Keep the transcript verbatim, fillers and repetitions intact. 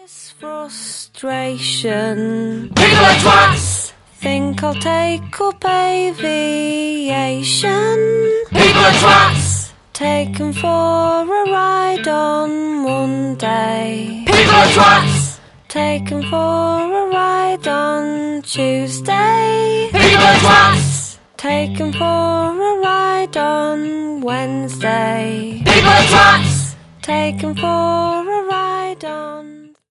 This frustration. People are twats. Think I'll take up aviation. People are twats. Taken for a ride on Monday. People are twats. Taken for a ride on Tuesday. People are twats. Taken for a ride on Wednesday. People are twats. Taken for